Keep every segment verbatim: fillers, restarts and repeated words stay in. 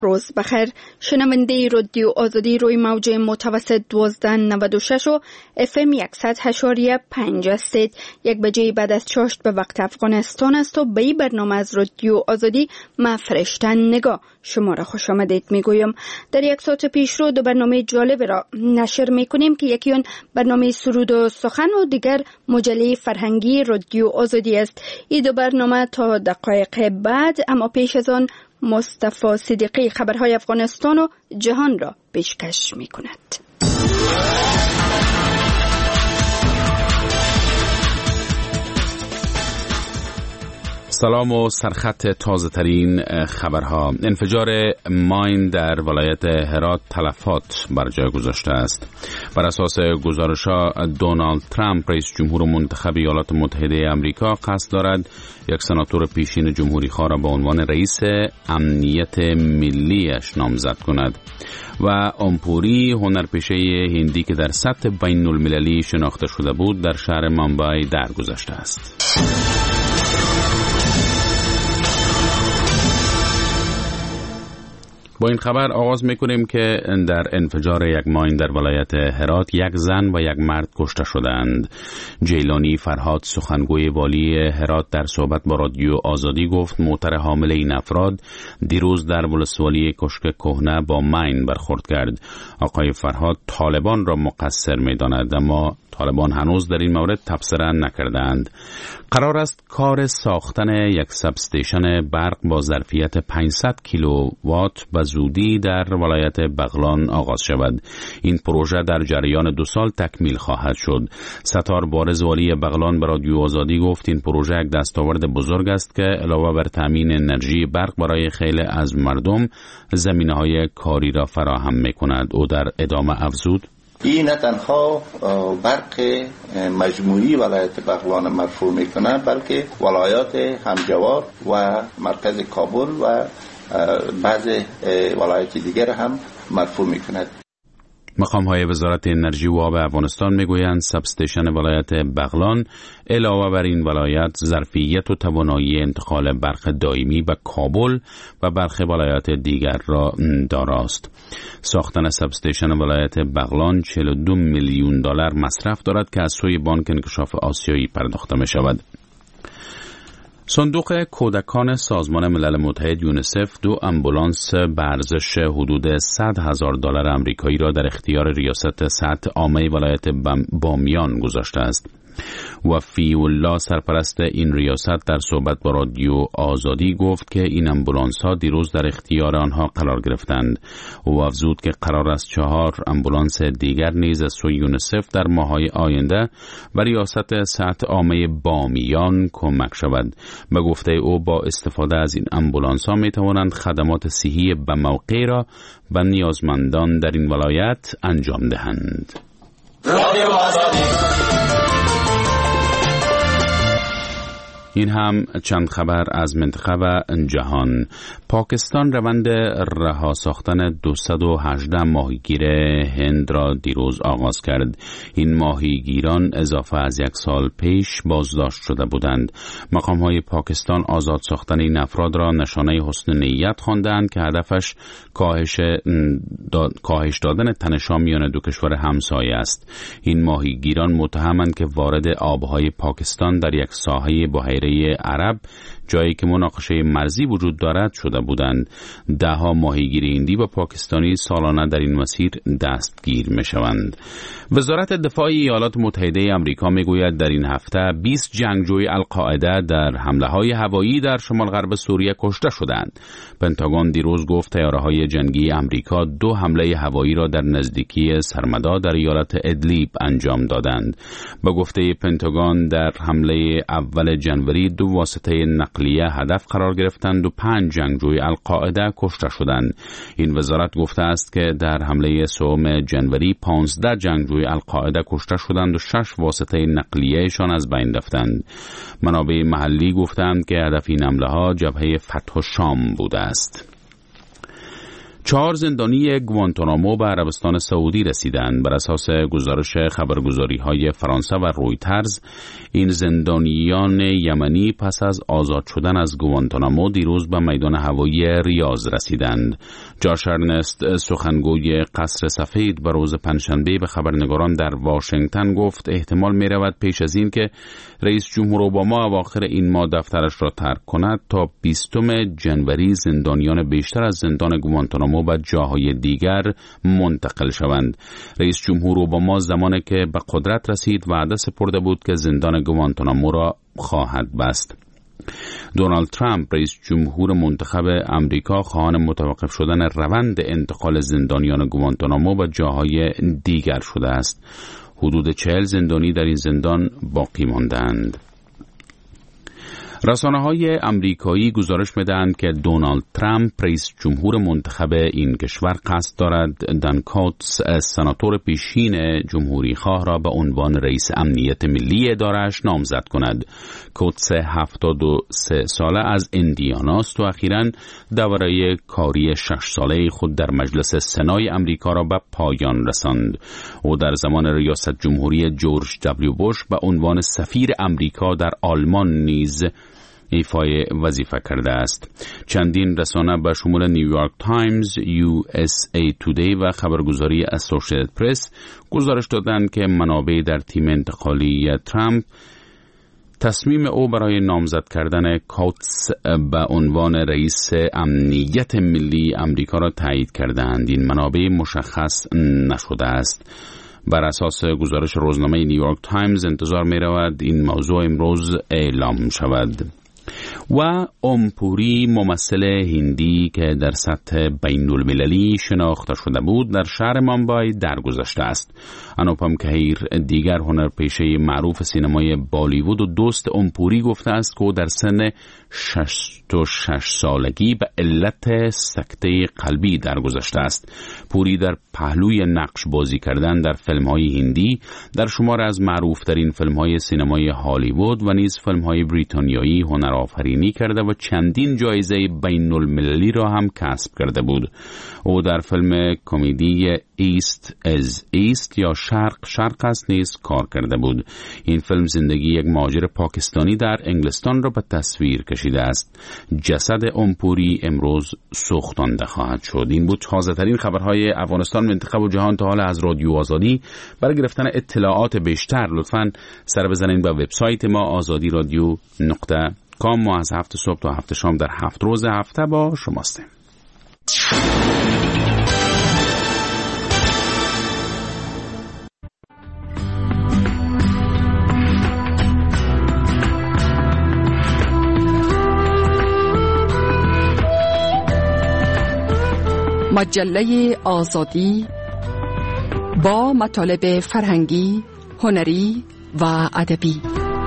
روز بخیر شنونده رادیو آزادی روی موج متوسط دوازده نود و شش و اف ام صد و هشت اشاریه پنج هستید. یک بجه بعد از چاشت به وقت افغانستان است و به این برنامه از رادیو آزادی ما فرشتن نگاه شما را خوش آمدید میگویم. در یک ساعت پیش رو دو برنامه جالب را نشر میکنیم که یکی اون برنامه سرود و سخن و دیگر مجله فرهنگی رادیو آزادی است. این دو برنامه تا دقایق بعد، اما پیش از آن مصطفی صدیقی خبرهای افغانستان و جهان را پیشکش می کند. سلام و سرخط تازه ترین خبرها. انفجار ماین در ولایت هرات تلفات بر جای گذاشته است. بر اساس گزارش‌ها دونالد ترامپ رئیس جمهور منتخب ایالات متحده آمریکا قصد دارد یک سناتور پیشین جمهوری خواه را به عنوان رئیس امنیت ملیش نامزد کند. و امپوری هنرپیشه هندی که در سطح بین المللی شناخته شده بود در شهر مامبای درگذشته است. با این خبر آغاز میکنیم که در انفجار یک ماین در ولایت هرات یک زن و یک مرد کشته شدند. جیلانی فرهاد سخنگوی والی هرات در صحبت با رادیو آزادی گفت موتر حامل این افراد دیروز در ولسوالی کشک کهنه با ماین برخورد کرد. آقای فرهاد طالبان را مقصر میداند، اما طالبان هنوز در این مورد تبصره نکردند. قرار است کار ساختن یک ساب استیشن برق با ظرفیت پانصد کیلووات به زودی در ولایت بغلان آغاز شود. این پروژه در جریان دو سال تکمیل خواهد شد. ستار بارز والی بغلان به رادیو آزادی گفت این پروژه یک دستاورد بزرگ است که علاوه بر تامین انرژی برق برای خیلی از مردم زمینه‌های کاری را فراهم می‌کند. او در ادامه افزود: این نه تنها برق مجموعی ولایت بغلان مرفوع میکنه، بلکه ولایات همجوار و مرکز کابل و بعض ولایات دیگر هم مرفوع میکند. مقام‌های وزارت انرژی و آب افغانستان میگویند ساب استیشن ولایت بغلان علاوه بر این ولایت ظرفیت و توانایی انتقال برق دائمی به کابل و برخی ولایات دیگر را داراست. ساختن ساب استیشن ولایت بغلان چهل و دو میلیون دلار مصرف دارد که از سوی بانک انکشاف آسیایی پرداخته می شود. صندوق کودکان سازمان ملل متحد یونیسف دو امبولانس به ارزش حدود صد هزار دلار آمریکایی را در اختیار ریاست صحت عامه ولایت بامیان گذاشته است. وفی الله سرپرست این ریاست در صحبت با رادیو آزادی گفت که این امبولانس ها دیروز در اختیار آنها قرار گرفتند. او افزود که قرار است چهار امبولانس دیگر نیز از سوی یونیسف در ماه‌های آینده و ریاست صحت عامه بامیان کمک شود. به گفته او با استفاده از این امبولانس ها می توانند خدمات صحی به موقع را به نیازمندان در این ولایت انجام دهند. رادیو آزادی. این هم چند خبر از منطقه و جهان. پاکستان روند رها ساختن دویست و هجده ماهیگیر هند را دیروز آغاز کرد. این ماهیگیران اضافه از یک سال پیش بازداشت شده بودند. مقام‌های پاکستان آزاد ساختن این افراد را نشانه حسن نیت خواندند که هدفش کاهش داد، کاهش دادن تنش‌ها میان دو کشور همسایه است. این ماهیگیران متهمند که وارد آبهای پاکستان در یک ساحه بحیره عرب، جایی که مناقشه مرزی وجود دارد، شده بودند. ده ها ماهیگیر هندی و پاکستانی سالانه در این مسیر دستگیر می شوند. وزارت دفاع ایالات متحده آمریکا می گوید در این هفته بیست جنگجوی القاعده در حمله های هوایی در شمال غرب سوریه کشته شدند. پنتاگون دیروز گفت طیاره‌های جنگی آمریکا دو حمله هوایی را در نزدیکی سرمدا در ایالت ادلیب انجام دادند. با گفته پنتاگون در حمله اول جنوری دو واسطه نقلیه هدف قرار گرفتند و پنج جنگجوی القاعده کشته شدند. این وزارت گفته است که در حمله سوم جنوری پانزده جنگجوی القاعده کشته شدند و شش واسطه نقلیهشان از بین رفتند. منابع محلی گفتند که هدف این حمله ها جبهه فتح شام بوده است. چهار زندانی گوانتانامو به عربستان سعودی رسیدند. بر اساس گزارش خبرگزاری‌های فرانسه و رویترز، این زندانیان یمنی پس از آزاد شدن از گوانتانامو دیروز به میدان هوایی ریاض رسیدند. جاش ارنست، سخنگوی قصر سفید، به روز پنجشنبه به خبرنگاران در واشنگتن گفت احتمال می رود پیش از این که رئیس جمهور اوباما اواخر این ماه دفترش را ترک کند تا بیستم جنوری زندانیان بیشتر از زندان گوانتانامو به جاهای دیگر منتقل شوند. رئیس جمهور اوباما زمانی که به قدرت رسید وعده سپرده بود که زندان گوانتانامو را خواهد بست. دونالد ترامپ، رئیس جمهور منتخب امریکا، خواهان متوقف شدن روند انتقال زندانیان گوانتانامو به جاهای دیگر شده است. حدود چهل زندانی در این زندان باقی ماندند. رسانه‌های امریکایی گزارش می‌دهند که دونالد ترامپ، رئیس جمهور منتخب این کشور، قصد دارد دان کوتس، سناتور پیشین جمهوری خواه را به عنوان رئیس امنیت ملی اداره‌اش نامزد کند. کوتس هفتاد و سه ساله از اندیاناست و اخیراً دوره کاری شش ساله خود در مجلس سنای امریکا را به پایان رساند. او در زمان ریاست جمهوری جورج دبلیو بوش به عنوان سفیر امریکا در آلمان نیز ایفای وظیفه کرده است. چندین رسانه به شمول نیویورک تایمز، یو اس ای تودی و خبرگزاری اسوسییتد پرس گزارش دادند که منابع در تیم انتقالی ترامپ تصمیم او برای نامزد کردن کوتس به عنوان رئیس امنیت ملی امریکا را تایید کردند. این منابع مشخص نشده است. بر اساس گزارش روزنامه نیویورک تایمز انتظار می رود این موضوع امروز اعلام شود. و امپوری، ممثل هندی که در سطح بین المللی شناخته شده بود، در شهر مامبای درگذشته است. انوپم کهیر، دیگر هنرپیشه معروف سینمای بالیوود و دوست امپوری، گفته است که او در سن شصت و شش سالگی به علت سکته قلبی درگذشته است. پوری در پهلوی نقش بازی کردن در فیلم‌های هندی در شمار از معروف‌ترین فیلم‌های سینمای هالیوود و نیز فیلم‌های بریتانیایی هنرآفرینی کرده و چندین جایزه بین المللی را هم کسب کرده بود. او در فیلم کمدی ایست از ایست یا شرق شرق است نیز کار کرده بود. این فیلم زندگی یک مهاجر پاکستانی در انگلستان را به تصویر کشیده است. جسد امپوری امروز سوختانده خواهد شد. این بود تازه ترین خبرهای افغانستان، منطقه و جهان تا حالا از رادیو آزادی. برای گرفتن اطلاعات بیشتر لطفاً سر بزنید به وبسایت ما آزادی رادیو نقطه کام. ما از هفت صبح تا هفت شام در هفت روز هفته با شماستیم. مجله آزادی با مطالب فرهنگی، هنری و ادبی.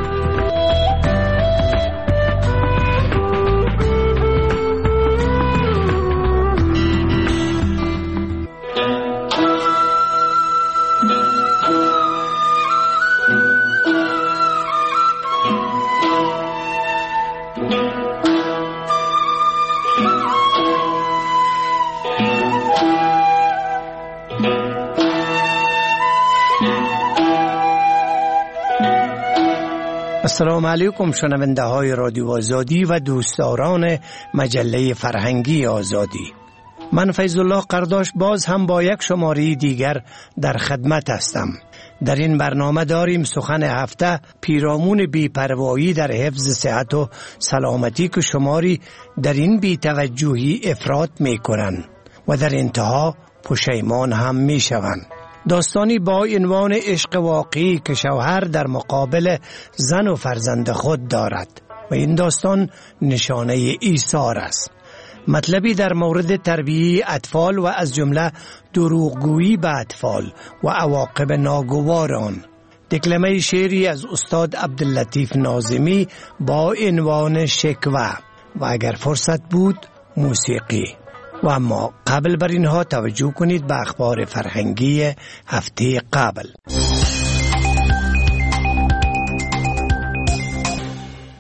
السلام علیکم شنونده های رادیو آزادی و دوستداران مجله فرهنگی آزادی. من فیض الله قرداش باز هم با یک شماره دیگر در خدمت هستم. در این برنامه داریم سخن هفته، پیرامون بی‌پروایی در حفظ صحت و سلامتی که شماری در این بی‌توجهی افراط می‌کنند و در انتها پشیمان هم می‌شوند. داستانی با عنوان عشق واقعی که شوهر در مقابل زن و فرزند خود دارد و این داستان نشانه ایثار است. مطلبی در مورد تربیت اطفال و از جمله دروغگویی به اطفال و عواقب ناگوار آن. دکلمه شعری از استاد عبداللطیف ناظمی با عنوان شکوه و اگر فرصت بود موسیقی. و اما قبل بر اینها توجه کنید به اخبار فرهنگی هفته قبل.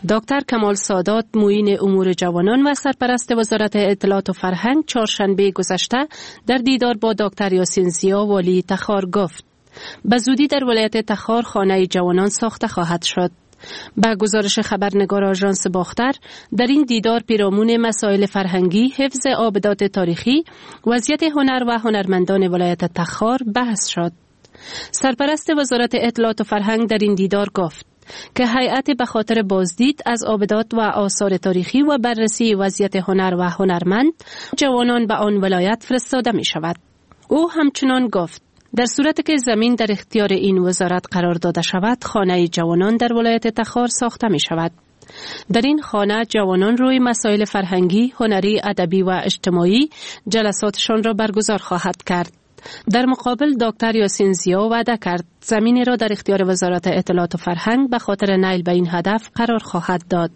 دکتر کمال سادات معین امور جوانان و سرپرست وزارت اطلاعات و فرهنگ چهارشنبه گذشته در دیدار با دکتر یاسین زیا والی تخار گفت به زودی در ولایت تخار خانه جوانان ساخته خواهد شد. با گزارش خبرنگار آژانس باختر، در این دیدار پیرامون مسائل فرهنگی، حفظ آبدات تاریخی، وضعیت هنر و هنرمندان ولایت تخار بحث شد. سرپرست وزارت اطلاعات و فرهنگ در این دیدار گفت که هیئت به خاطر بازدید از آبدات و آثار تاریخی و بررسی وضعیت هنر و هنرمند جوانان به آن ولایت فرستاده می شود. او همچنان گفت در صورتی که زمین در اختیار این وزارت قرار داده شود، خانه جوانان در ولایت تخار ساخته می شود. در این خانه جوانان روی مسائل فرهنگی، هنری، ادبی و اجتماعی جلساتشان را برگزار خواهد کرد. در مقابل دکتر یاسین زیا وعده کرد زمین را در اختیار وزارت اطلاعات و فرهنگ به خاطر نیل به این هدف قرار خواهد داد.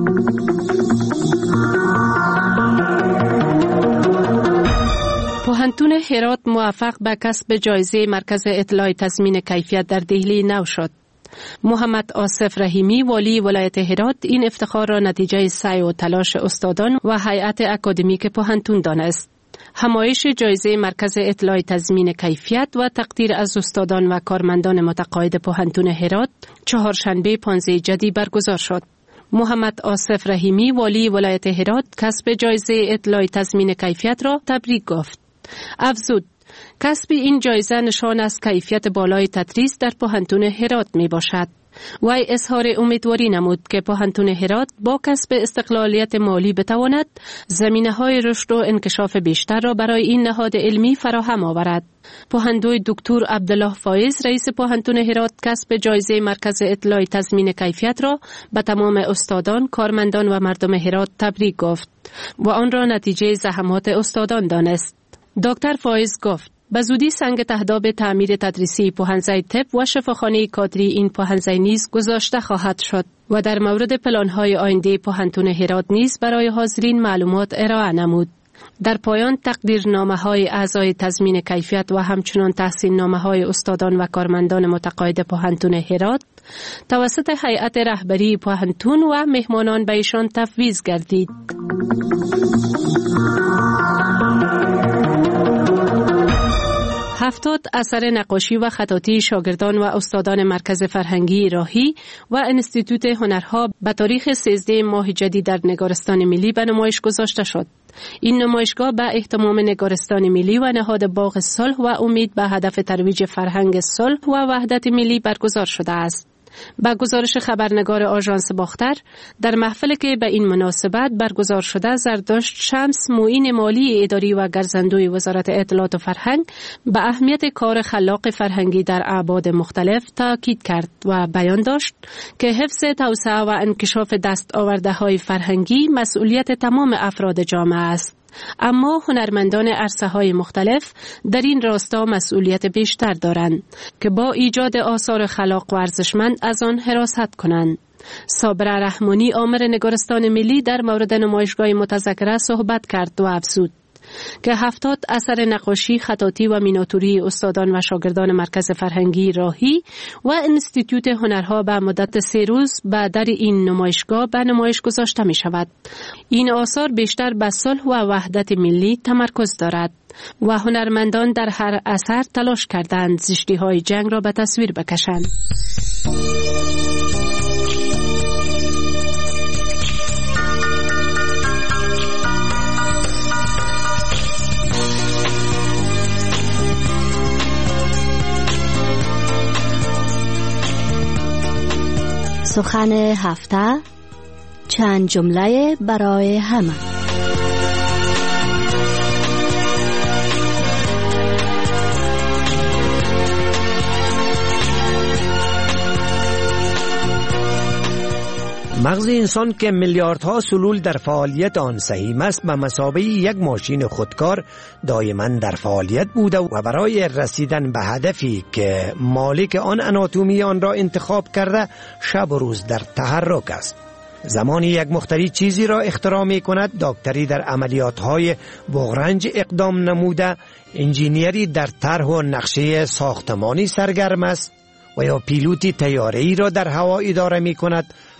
پوهنتون هرات موفق به کسب جایزه مرکز اطلاع تضمین کیفیت در دهلی نو شد. محمد آصف رحیمی والی ولایت هرات این افتخار را نتیجه سعی و تلاش استادان و هیئت اکادمیک پوهنتون دانست. همایش جایزه مرکز اطلاع تضمین کیفیت و تقدیر از استادان و کارمندان متقاعد پوهنتون هرات چهارشنبه پانزده جدی برگزار شد. محمد آصف رحیمی والی ولایت هرات کسب جایزه اطلاع تضمین کیفیت را تبریک گفت. افزود کسب این جایزه نشان از کیفیت بالای تدریس در پوهنتون هرات می باشد. وی اظهار امیدواری نمود که پوهنتون هرات با کسب استقلالیت مالی بتواند زمینه‌های رشد و انکشاف بیشتر را برای این نهاد علمی فراهم آورد. پوهندوی دکتر عبدالله فایز رئیس پوهنتون هرات کسب جایزه مرکز اطلاع تضمین کیفیت را به تمام استادان، کارمندان و مردم هرات تبریک گفت و آن را نتیجه زحمات استادان دانست. دکتر فایز گفت به زودی سنگ تهداب تعمیر تدریسی پوهنځی طب و شفاخانه کادری این پوهنځی نیز گذاشته خواهد شد و در مورد پلان‌های آینده پوهنتون هرات نیز برای حاضرین معلومات ارائه نمود. در پایان تقدیرنامه‌های اعضای تضمین کیفیت و همچنین تحسین‌نامه‌های استادان و کارمندان متقاعد پوهنتون هرات توسط هیئت رهبری پوهنتون و مهمانان به ایشان تفویض گردید. هفتاد اثر نقاشی و خطاطی شاگردان و استادان مرکز فرهنگی راهی و انستیتوت هنرها به تاریخ سیزده ماه جدید در نگارستان ملی به نمایش گذاشته شد. این نمایشگاه به اهتمام نگارستان ملی و نهاد باغ صلح و امید به هدف ترویج فرهنگ صلح و وحدت ملی برگزار شده است. با گزارش خبرنگار آژانس باختر، در محفلی که به این مناسبت برگزار شده، زردشت شمس معین مالی اداری و گرزندوی وزارت اطلاعات و فرهنگ به اهمیت کار خلاق فرهنگی در ابعاد مختلف تاکید کرد و بیان داشت که حفظ، توسعه و انکشاف دستاوردهای فرهنگی مسئولیت تمام افراد جامعه است. اما هنرمندان عرصه‌های مختلف در این راستا مسئولیت بیشتر دارند که با ایجاد آثار خلاق و ارزشمند از آن حراست کنند. صابره رحمانی آمر نگارستان ملی در مورد نمایشگاه متذکره صحبت کرد و افزود که هفتاد اثر نقاشی، خطاطی و میناتوری استادان و شاگردان مرکز فرهنگی راهی و انستیتوت هنرها به مدت سه روز به در این نمایشگاه به نمایش گذاشته می شود. این آثار بیشتر به صلح و وحدت ملی تمرکز دارد و هنرمندان در هر اثر تلاش کردند زشتی های جنگ را به تصویر بکشند. سخن هفته، چند جمله برای همه. مغز انسان که میلیاردها سلول در فعالیت آن سهیم است به مثابه یک ماشین خودکار دائما در فعالیت بوده و برای رسیدن به هدفی که مالک آن اناتومی آن را انتخاب کرده شب و روز در تحرک است. زمانی یک مخترع چیزی را اختراع می کند، دکتری در عملیات‌های بغرنج اقدام نموده، انجینیری در طرح و نقشه ساختمانی سرگرم است و یا پیلوتی طیاره‌ای را در هوا اداره می کند،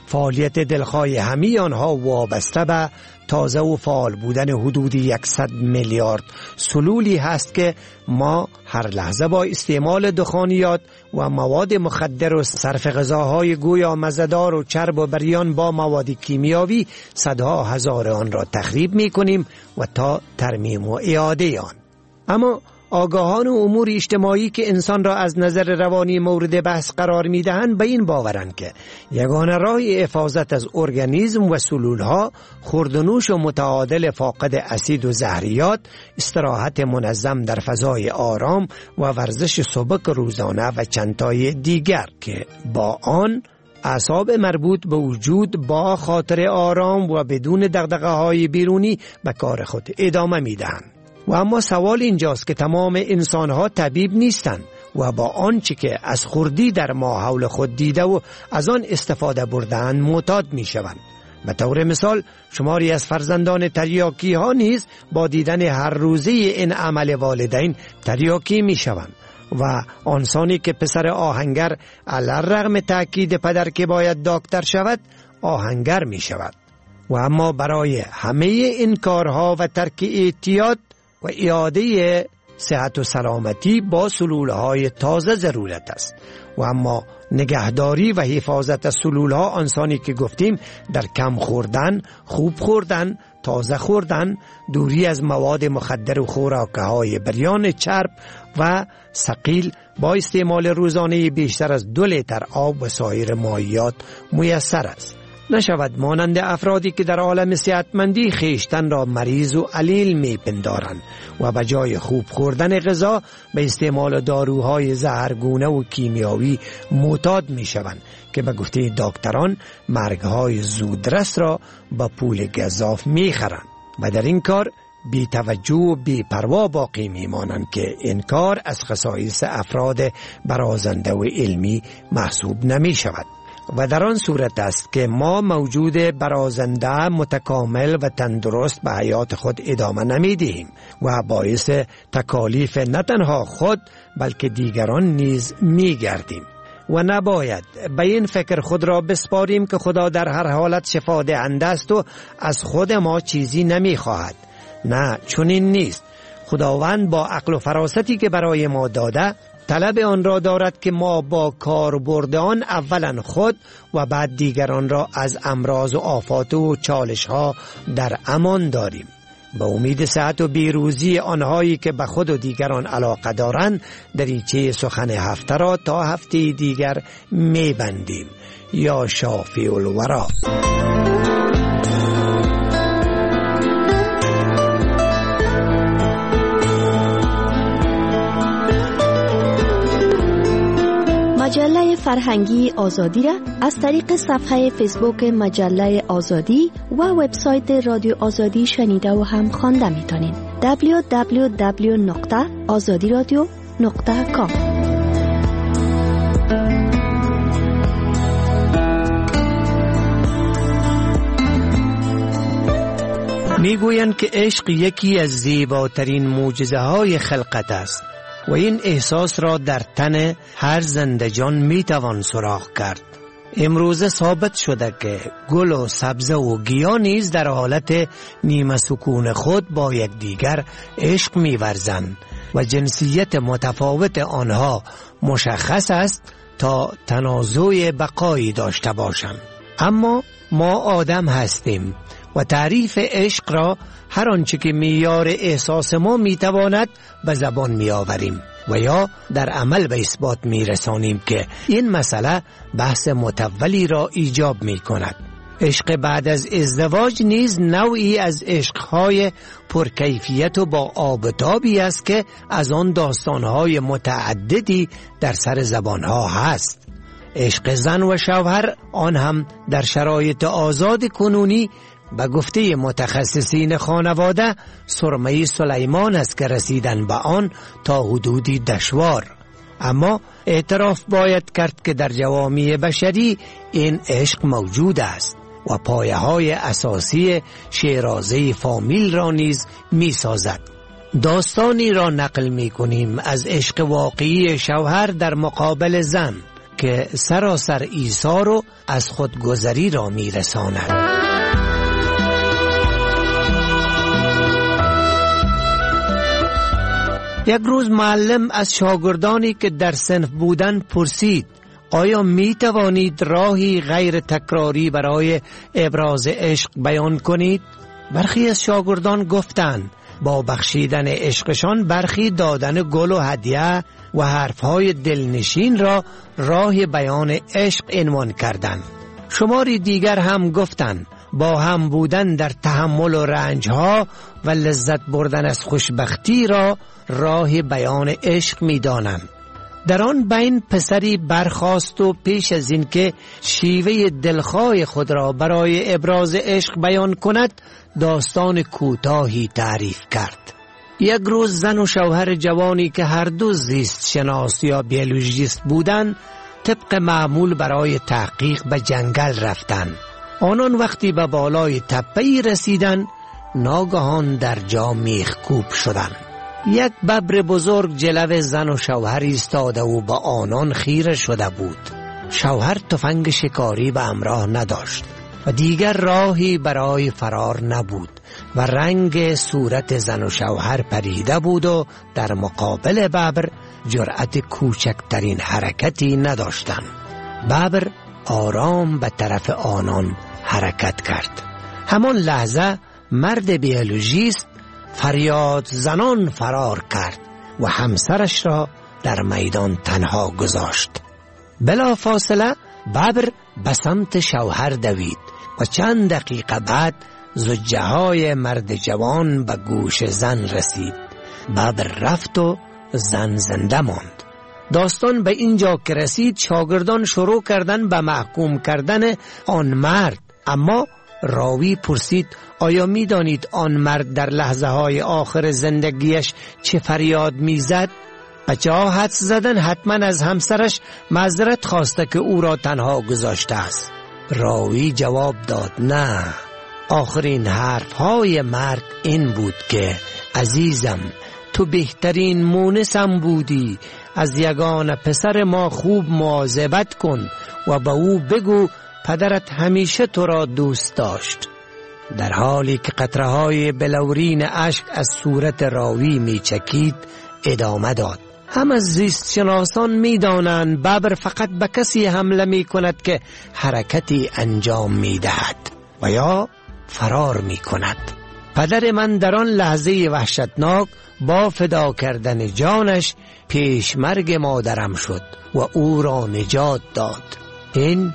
فعالیت دلخواه همه آنها وابسته به تازه و فعال بودن حدود صد میلیارد سلولی هست که ما هر لحظه با استعمال دخانیات و مواد مخدر و صرف غذاهای گویا مزه‌دار و چرب و بریان با مواد کیمیاوی صدها هزار آن را تخریب می کنیم و تا ترمیم و اعاده آن. اما آگاهان و امور اجتماعی که انسان را از نظر روانی مورد بحث قرار می دهند به این باورند که یگانه راه حفاظت از ارگانیسم و سلولها خوردنوش و متعادل فاقد اسید و زهریات، استراحت منظم در فضای آرام و ورزش سبک روزانه و چندتای دیگر که با آن اعصاب مربوط به وجود با خاطر آرام و بدون دغدغه‌های بیرونی به کار خود ادامه می دهند. و اما سوال اینجاست که تمام انسانها طبیب نیستند و با آنچه که از خوردی در ما حول خود دیده و از آن استفاده بردن معتاد می شوند. به طور مثال شماری از فرزندان تریاکی ها نیز با دیدن هر روزه این عمل والدین تریاکی می شوند و آنسانی که پسر آهنگر علی‌الرغم تأکید پدر که باید دکتر شود آهنگر می شود. و اما برای همه این کارها و ترک اعتیاد و اعاده صحت و سلامتی با سلولهای تازه ضرورت است. و اما نگهداری و حفاظت از سلولها آنسانی که گفتیم در کم خوردن، خوب خوردن، تازه خوردن، دوری از مواد مخدر و خوراکهای بریان چرب و ثقیل با استعمال روزانه بیشتر از دو لیتر آب و سایر مایعات میسر است. نشود مانند افرادی که در عالم صحتمندی خیشتن را مریض و علیل می پندارند و به جای خوب خوردن غذا به استعمال داروهای زهرگونه و کیمیاوی معتاد می شوند که به گفته دکتران مرگهای زودرس را با پول گزاف می خرند و در این کار بی توجه و بی پروا باقی می مانند که این کار از خصایص افراد برازنده و علمی محسوب نمی شود. و در آن صورت است که ما موجود برازنده متکامل و تندرست به حیات خود ادامه نمیدهیم و باعث تکالیف نه تنها خود بلکه دیگران نیز میگردیم و نباید به این فکر خود را بسپاریم که خدا در هر حالت شفا دهنده است و از خود ما چیزی نمیخواهد. نه، چنین نیست. خداوند با عقل و فراستی که برای ما داده طلب آن را دارد که ما با کاربرد آن اولا خود و بعد دیگران را از امراض و آفات و چالش ها در امان داریم. به امید صحت و بیروزی آنهایی که به خود و دیگران علاقه دارند دریچه سخن هفته را تا هفته دیگر میبندیم. یا شافی الورا. مجله فرهنگی آزادی را از طریق صفحه فیسبوک مجله آزادی و وبسایت رادیو آزادی شنیده و هم خوانده میتونید. دبلیو دبلیو دبلیو نقطه آزادی رادیو نقطه کام. میگویند که عشق یکی از زیباترین معجزه های خلقت است و این احساس را در تن هر زنده جان میتوان سراغ کرد. امروزه ثابت شده که گل و سبزه و گیاه نیز در حالت نیمه سکون خود با یکدیگر عشق می‌ورزند و جنسیت متفاوت آنها مشخص است تا تنازع بقایی داشته باشند. اما ما آدم هستیم و تعریف عشق را هر آنچه که معیار احساس ما میتواند به زبان میآوریم و یا در عمل به اثبات میرسانیم که این مسئله بحث متولی را ایجاب میکند. عشق بعد از ازدواج نیز نوعی از عشقهای پرکیفیت و با آبتابی است که از آن داستانهای متعددی در سر زبانها هست. عشق زن و شوهر آن هم در شرایط آزاد کنونی به گفته متخصصین خانواده سرمه سلیمان است که رسیدن به آن تا حدودی دشوار. اما اعتراف باید کرد که در جوامع بشری این عشق موجود است و پایه های اساسی شیرازه فامیل را نیز می سازد. داستانی را نقل می کنیم از عشق واقعی شوهر در مقابل زن که سراسر ایثار و از خودگذری را میرساند. یک روز معلم از شاگردانی که در صنف بودند پرسید: آیا می توانید راهی غیر تکراری برای ابراز عشق بیان کنید؟ برخی از شاگردان گفتند با بخشیدن عشقشان برخی دادن گل و هدیه و حرفهای دلنشین را راه بیان عشق عنوان کردند. شماری دیگر هم گفتند با هم بودن در تحمل و رنجها و لذت بردن از خوشبختی را راه بیان عشق می دانند. در آن بین پسری برخاست و پیش از این که شیوه دلخواه خود را برای ابراز عشق بیان کند داستان کوتاهی تعریف کرد. یک روز زن و شوهر جوانی که هر دو زیست شناس یا بیولوژیست بودند طبق معمول برای تحقیق به جنگل رفتند. آنان وقتی به بالای تپه‌ای رسیدند ناگهان در جا میخکوب شدند. یک ببر بزرگ جلو زن و شوهر ایستاده و با آنان خیره شده بود. شوهر تفنگ شکاری به همراه نداشت و دیگر راهی برای فرار نبود و رنگ صورت زن و شوهر پریده بود و در مقابل ببر جرأت کوچکترین حرکتی نداشتند. ببر آرام به طرف آنان حرکت کرد. همان لحظه مرد بیولوژیست فریاد زنان فرار کرد و همسرش را در میدان تنها گذاشت. بلا فاصله ببر به سمت شوهر دوید و چند دقیقه بعد زجه های مرد جوان به گوش زن رسید. ببر رفت و زن زنده ماند. داستان به اینجا که رسید شاگردان شروع کردن به محکوم کردن آن مرد، اما راوی پرسید: آیا می دانید آن مرد در لحظه های آخر زندگیش چه فریاد می زد؟ بچه ها حدس زدن حتما از همسرش معذرت خواسته که او را تنها گذاشته است. راوی جواب داد: نه، آخرین حرف های مرد این بود که عزیزم تو بهترین مونسم بودی، از یگان پسر ما خوب مواظبت کن و به او بگو پدرت همیشه تو را دوست داشت. در حالی که قطره‌های بلورین اشک از صورت راوی می چکید ادامه داد: هم از زیست شناسان می دانند ببر فقط به کسی حمله می کند که حرکتی انجام می دهد و یا فرار می کند. پدر من در آن لحظه وحشتناک با فدا کردن جانش پیشمرگ مادرم شد و او را نجات داد. این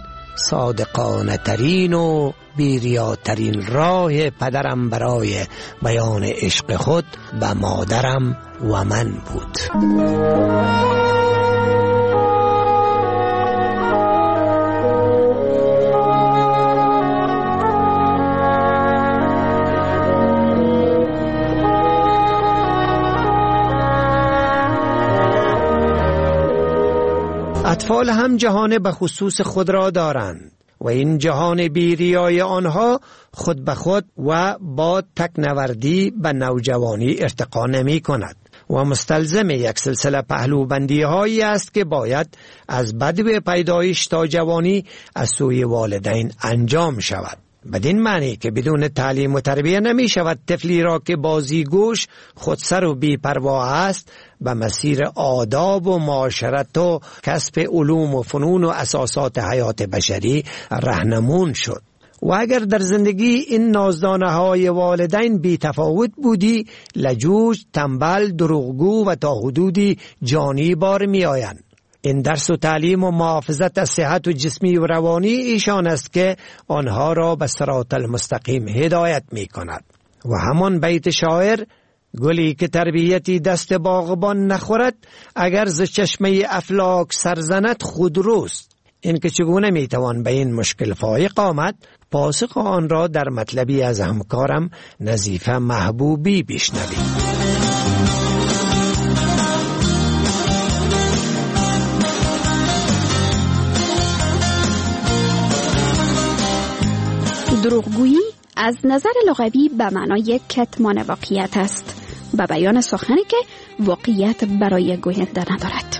صادقانه ترین و بیریاترین راه پدرم برای بیان عشق خود به مادرم و من بود. اطفال هم جهان به خصوص خود را دارند و این جهان بیریای آنها خود به خود و با تکنوردی به نوجوانی ارتقا نمی کند و مستلزم یک سلسله پهلوبندی هایی است که باید از بدو پیدایش تا جوانی از سوی والدین انجام شود. بدین معنی که بدون تعلیم و تربیه نمی شود طفلی را که بازیگوش، خودسر و بی‌پروا است به مسیر آداب و معاشرت و کسب علوم و فنون و اساسات حیات بشری راهنمون شد. و اگر در زندگی این نازدانه های والدین بی تفاوت بودی، لجوج، تنبل، دروغگو و تا حدودی جانی بار می آیند. این درس و تعلیم و محافظت از صحت و جسمی و روانی ایشان است که آنها را به صراط المستقیم هدایت می کند. و همان بیت شاعر: گلی که تربیتی دست باغبان نخورد اگر ز چشمه افلاک سرزند خودروست. این که چگونه می توان به این مشکل فایق آمد، پاسخ آن را در مطلبی از همکارم نظیفه محبوبی بشنوید. دروغگویی از نظر لغوی به معنای کتمان واقعیت است، به بیان سخنی که واقعیت برای گوینده ندارد.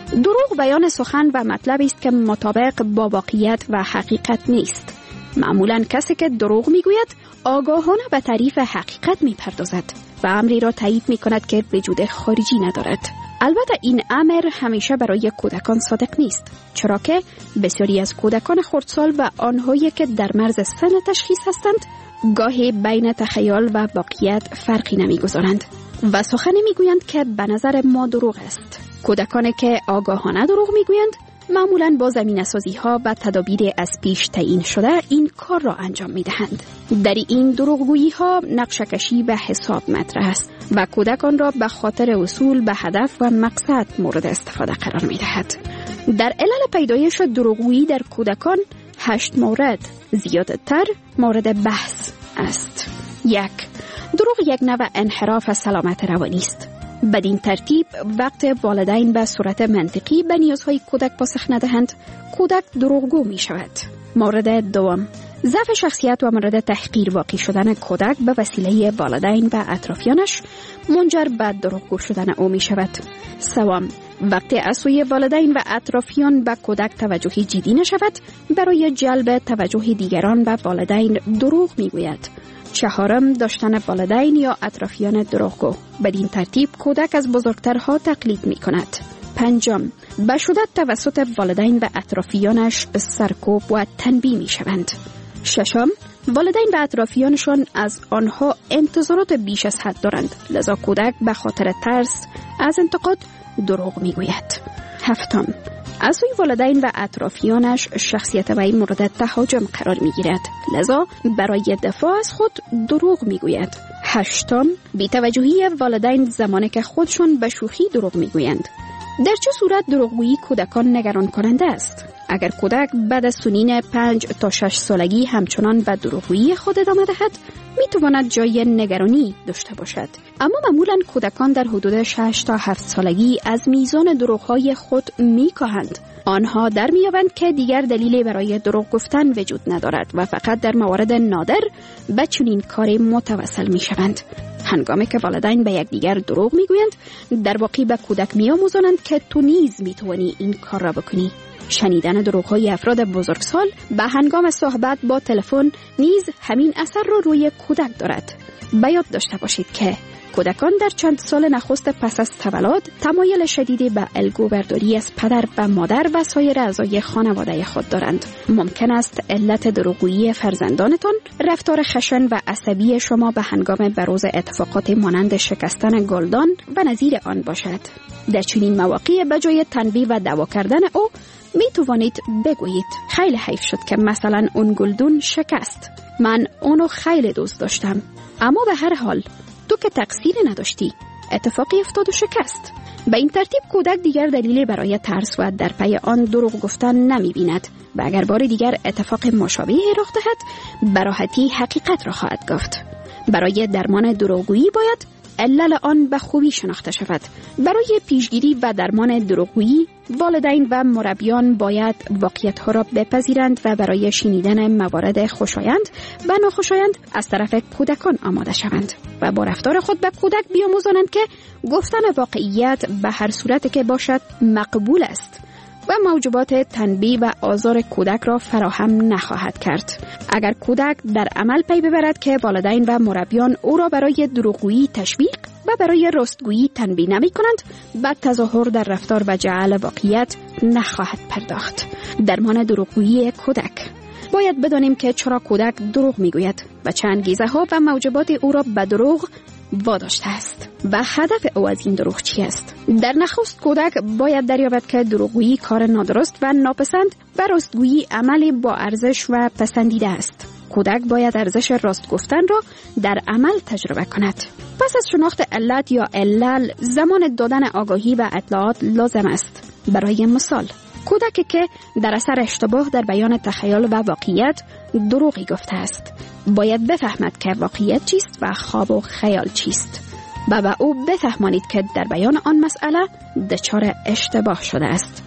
دروغ بیان سخن و مطلبی است که مطابق با واقعیت و حقیقت نیست. معمولاً کسی که دروغ میگوید آگاهانه به تعریف حقیقت میپردازد و امری را تایید میکند که وجود خارجی ندارد. البته این امر همیشه برای کودکان صادق نیست، چرا که بسیاری از کودکان خردسال و آنهایی که در مرز سن تشخیص هستند گاهی بین تخیل و واقعیت فرقی نمیگذارند و سخنی میگویند که به نظر ما دروغ است. کودکانی که آگاهانه دروغ میگویند معمولاً با زمینه‌سازی ها و تدابیر از پیش تعیین شده این کار را انجام میدهند. در این دروغگویی ها نقشه کشی به حساب مطرح است و کودکان را به خاطر وصول به هدف و مقصد مورد استفاده قرار میدهد. در علل پیدایش دروغگویی در کودکان هشت مورد زیادتر مورد بحث است. یک، دروغ یک نوع انحراف سلامت روانی است. بدین ترتیب وقت والدین به صورت منطقی به نیازهای کودک پاسخ ندهند، کودک دروغگو می شود. مورد دوم، ضعف شخصیت و مورد تحقیر واقع شدن کودک به وسیله والدین و اطرافیانش منجر به دروغگو شدن او می شود. سوم، وقتی از سوی والدین و اطرافیان به کودک توجهی جدی نشود، برای جلب توجه دیگران به والدین دروغ می گوید. چهارم، داشتن والدین یا اطرافیان دروغگو. بدین ترتیب کودک از بزرگترها تقلید می کند. پنجم، به شدت توسط والدین و اطرافیانش سرکوب و تنبیه می شوند. ششم، والدین و اطرافیانشان از آنها انتظارات بیش از حد دارند، لذا کودک به خاطر ترس از انتقاد دروغ می گوید. هفتم، از سوی والدین و اطرافیانش شخصیت وی مورد تهاجم قرار می گیرد، لذا برای دفاع از خود دروغ می گوید. هشتم، بی‌توجهی والدین زمانی که خودشون به شوخی دروغ می گویند. در چه صورت دروغگویی کودکان نگران کننده است؟ اگر کودک بعد از سنین پنج تا شش سالگی همچنان به دروغگویی خود ادامه دهد، می تواند جای نگرانی داشته باشد. اما معمولاً کودکان در حدود شش تا هفت سالگی از میزان دروغ‌های خود می کاهند. آنها در می‌یابند که دیگر دلیلی برای دروغ گفتن وجود ندارد و فقط در موارد نادر به چنین کاری متوسل می‌شوند. هنگامی که والدین به یکدیگر دروغ میگویند، در واقع به کودک می‌آموزانند که تو نیز می‌توانی این کار را بکنی. شنیدن دروغ‌های افراد بزرگسال به هنگام صحبت با تلفن نیز همین اثر را رو روی کودک دارد. به یاد داشته باشید که کودکان در چند سال نخست پس از تولد تمایل شدیدی به الگو برداری از پدر و مادر و سایر اعضای خانواده خود دارند. ممکن است علت دروغگویی فرزندانتان رفتار خشن و عصبی شما به هنگام بروز اتفاقات مانند شکستن گلدان و نظیر آن باشد. در چنین مواقع به جای تنبیه و دعوا کردن او می توانید بگویید خیلی حیف شد که مثلا اون گلدون شکست. من اونو خیلی دوست داشتم، اما به هر حال تو که تقصیری نداشتی، اتفاقی افتاد و شکست. به این ترتیب کودک دیگر دلیلی برای ترس و در پی آن دروغ گفتن نمی بیند و اگر بار دیگر اتفاق مشابهی رخ دهد، به راحتی حقیقت را خواهد گفت. برای درمان دروغگویی باید علل آن به خوبی شناخته شود. برای پیشگیری و درمان دروغگویی، والدین و مربیان باید واقعیت‌ها را بپذیرند و برای شنیدن موارد خوشایند و ناخوشایند از طرف کودکان آماده شوند و با رفتار خود به کودک بیاموزانند که گفتن واقعیت به هر صورتی که باشد مقبول است و موجبات تنبیه و آزار کودک را فراهم نخواهد کرد. اگر کودک در عمل پی ببرد که والدین و مربیان او را برای دروغگویی تشویق و برای راستگویی تنبیه نمی کنند، بعد تظاهر در رفتار و جعل واقعیت نخواهد پرداخت. درمان دروغگویی کودک. باید بدانیم که چرا کودک دروغ می گوید و چه انگیزه ها و موجبات او را به دروغ واداشته است و هدف او از این دروغ چی است. در نخست کودک باید دریابد که دروغگویی کار نادرست و ناپسند و راستگویی عملی با ارزش و پسندیده است. کودک باید ارزش راست گفتن را در عمل تجربه کند. پس از شناخت علت یا علل، زمان دادن آگاهی و اطلاعات لازم است. برای مثال، کودکی که در اثر اشتباه در بیان تخیل و واقعیت دروغی گفته است، باید بفهمد که واقعیت چیست و خواب و خیال چیست و به او بفهمانید که در بیان آن مسئله دچار اشتباه شده است.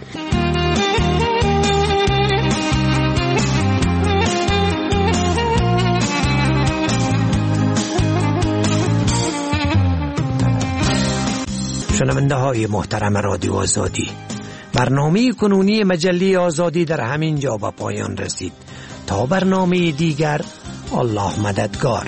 شنونده های محترم رادیو آزادی، برنامه کنونی مجله آزادی در همین جا به پایان رسید. تا برنامه دیگر، الله مددگار.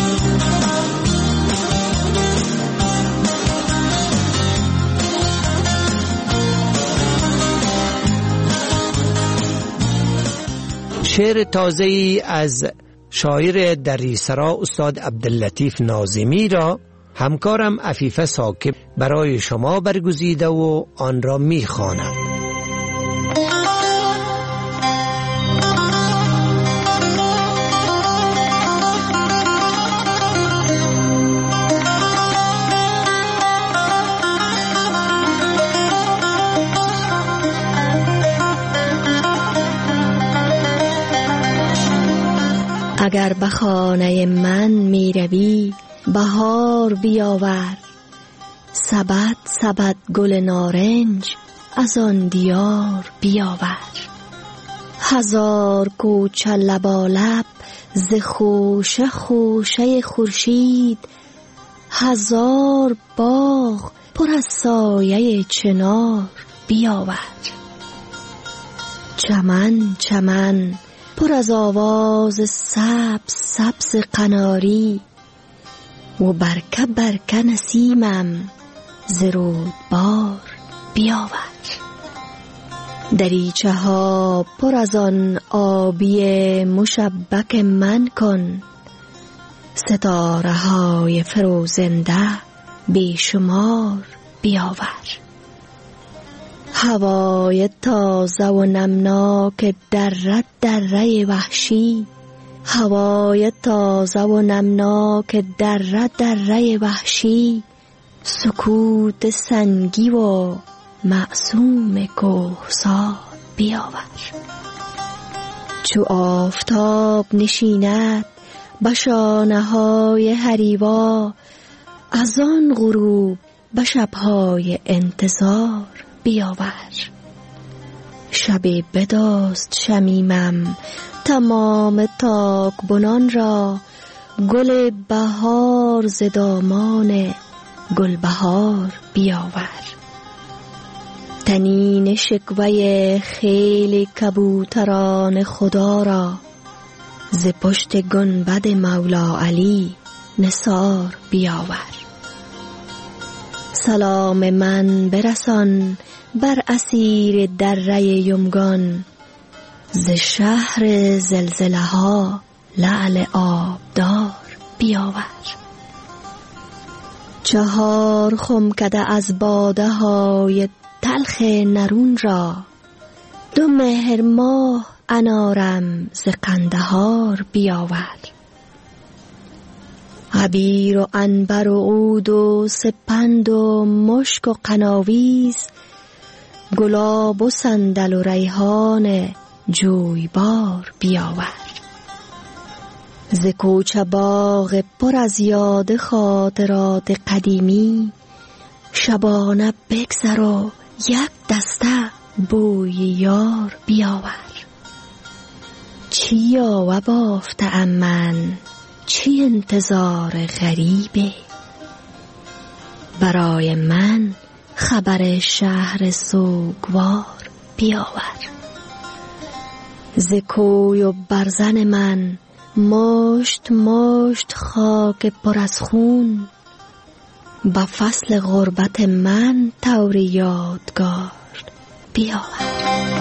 شعر تازه‌ای از شاعر دریسرا استاد عبداللطیف ناظمی را همکارم عفیفه ثاقب برای شما برگزیده و آن را می‌خوانم. اگر به خانه من می روی بهار بیاور، سبد سبد گل نارنج از آن دیار بیاور. هزار کوچه لبالب ز خوشه خوشه خورشید، هزار باغ پر از سایه چنار بیاور. چمن چمن پر از آواز سبز سبز قناری، و برکه برکه نسیمم ز رودبار بیاور. دریچه ها پر از آن آبی مشبک من کن، ستاره های فروزنده بیشمار بیاور. هوای تازه و نمناک دره دره وحشی، هوای تازه و نمناک دره دره وحشی، سکوت سنگی و معصوم کوهسار بیاور. چو آفتاب نشیند به شانه های حریوا، از آن غروب به شبهای انتظار بیاور. شب بدست شمیمم تمام تاک بنان را، گل بهار ز دامان گل بهار بیاور. تنین شکوه خیل کبوتران خدا را، ز پشت گنبد مولا علی نثار بیاور. سلام من برسان بر اسیر دره یمگان، ز شهر زلزله ها لعل آبدار بیاور. چهار خمکده از باده های تلخ نرون را، دو مهر ماه انارم ز قندهار بیاور. عبیر و عنبر و عود و سپند و مشک و قناویز، گلاب و صندل و ریحان جویبار بیاور. ز کوچه باغ پر از یاد خاطرات قدیمی، شبانه بگذر و یک دسته بوی یار بیاور. چی یاوه بافته ام من، چی انتظار غریبه، برای من خبر شهر سوگوار بیاور. ز کوی و برزن من مشت مشت خاک پر از خون، به فصل غربت من طور یادگار بیاور.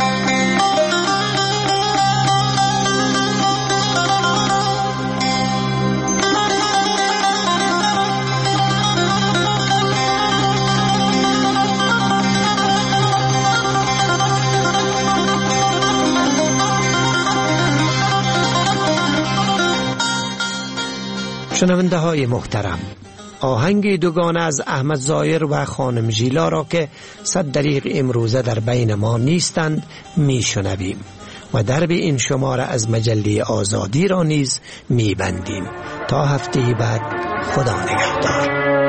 شنونده های محترم، آهنگ دوگانه از احمد ظاهر و خانم ژیلا را که صد دقیق امروزه در بین ما نیستند میشنویم و درب این شماره از مجله آزادی را نیز میبندیم. تا هفته بعد، خدا نگهدار.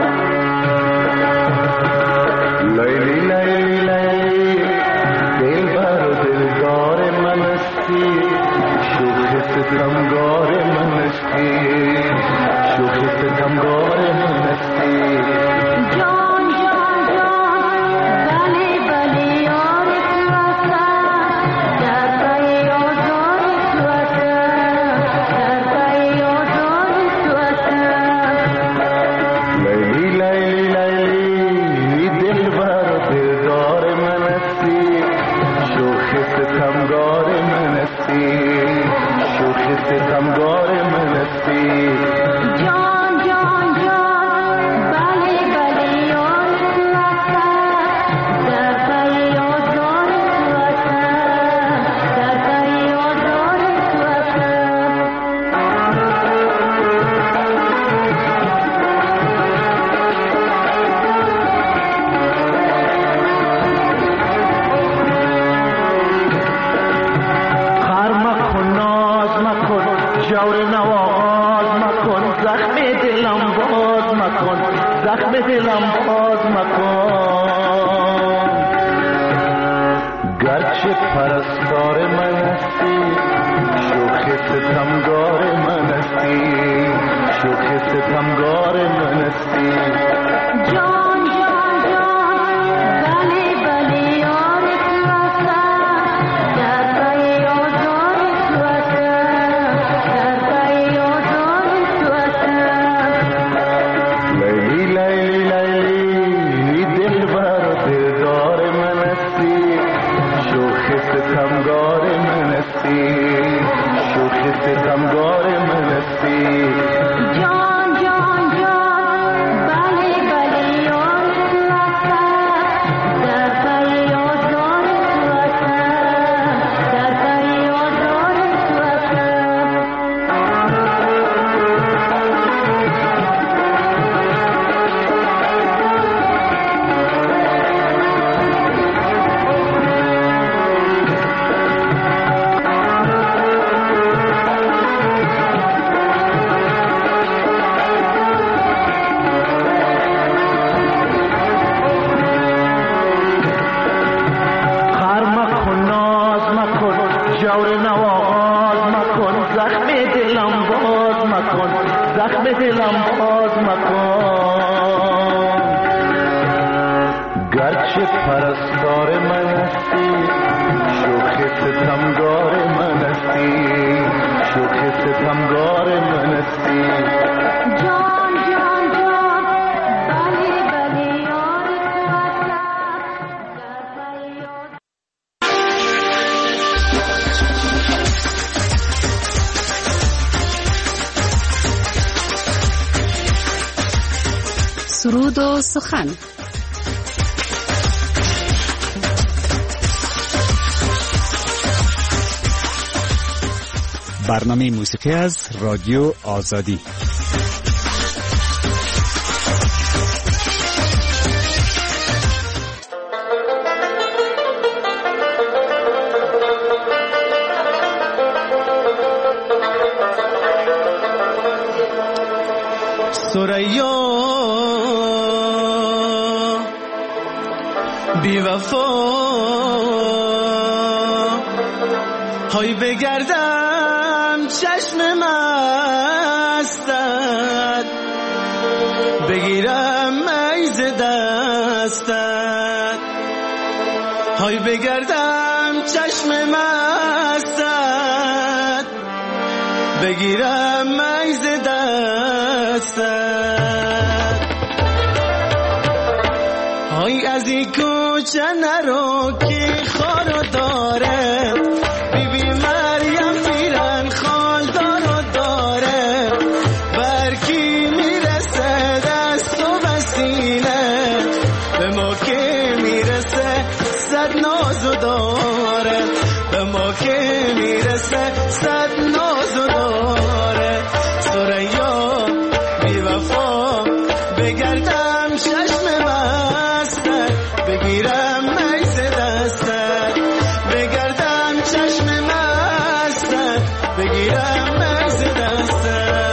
لیلی لیلی لیلی دلبر و دلدار منستی، شوخ ستمگار منستی، شوخ ستمگار منستی. جان جان جان بله بله یار گرچه پرستار من هستی شوخ ستمگار من هستی شوخ ستمگار من هستی جان جان جان بله بله یار تو هستم در پای آزار تو هستم در پای آزار تو هستم لیلی لیلی لیلی دل بر دلدار من هستی شوخ ستمگار من هستی شوخ ستمگار من هستی جان جان جان بله بله یار تو هستم در پای آزار تو هستم در پای آزار تو هستم خر مکن ناز مکن جور نواز مکن زخم دلم باز مکن زخم دلم باز مکن گرچه پرستار من هستی شوخ ستمگار من هستی شوخ ستمگار من هستی جان جان جان بله بله یار تو هستم در پای آزار سرود و سخن. برنامه موسیقی از رادیو آزادی. ثریا بی وفا های بگردم چشم مستت بگیرم میز دستت های بگردم چشم مستت بگیرم میز دستت های از این کوچه نرو که خارو داره بی بی مریم پیرن خال دارو داره برکی میرسه دست و بسینه به ما که میرسه صد نازو داره به ما که میرسه صد نازو داره ثریا بی وفا بگردم چشم مستت بگیرم میز دستت بگردم چشم مستت بگیرم میز دستت